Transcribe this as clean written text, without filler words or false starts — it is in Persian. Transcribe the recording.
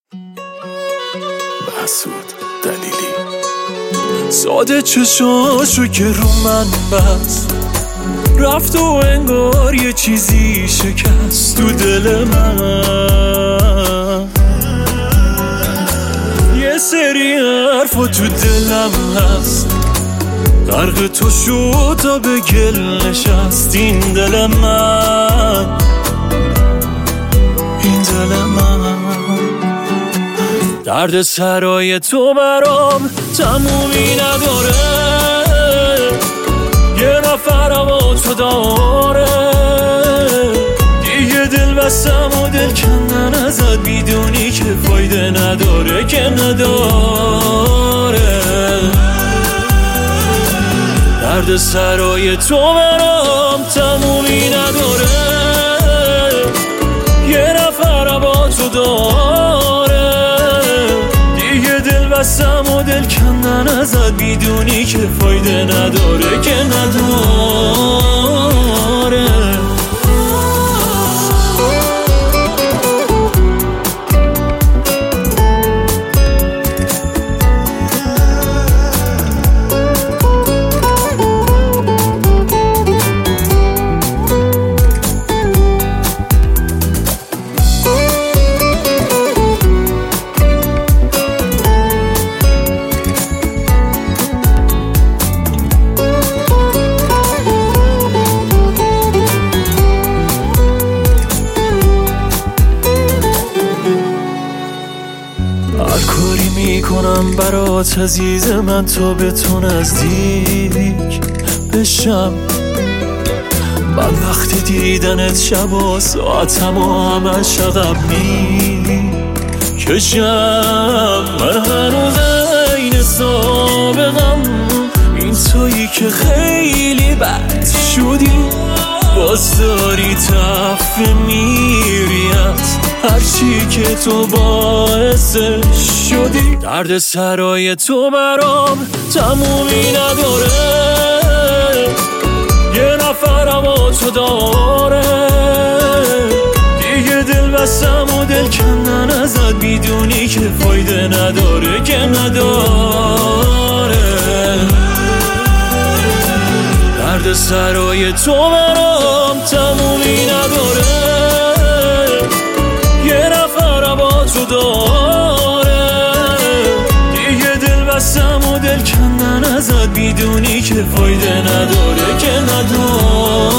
محسود دلیلی ساده چشاشو که رو من بست، رفت و انگار یه چیزی شکست تو دل من. یه سری حرفا تو دلم هست، غرق تو شد تا به گل نشست این دل من، این دل من. درد سرای تو برام تمومی نداره، یه نفرم و تو داره، دیگه دل بستم و دل کندن ازت بیدونی که فایده نداره، که نداره. درد سرای تو برام تمومی نداره، یه نفرم با تو داره، دیگه دل بستم و دل کندن ازت بیدونی که فایده نداره، که نداره. هر کاری میکنم برات عزیز من تا به تو نزدیک بشم. من وقتی دیدنت شب و ساعتم و همش عقب میکشم. من هنوز عین سابقم، این تویی که خیلی بد شدی، باز داری تفره میریت هرچی که تو باعث شدی. درد سرای تو برام تمومی نداره، یه نفرم و تو داره، دیگه دل بستم و دل کندن ازت بیدونی که فایده نداره، که نداره. درد سرای تو برام تمومی نداره، یه نفرم با تو داره، دیگه دل بستم و دل کندن ازت بیدونی که فایده نداره، که نداره.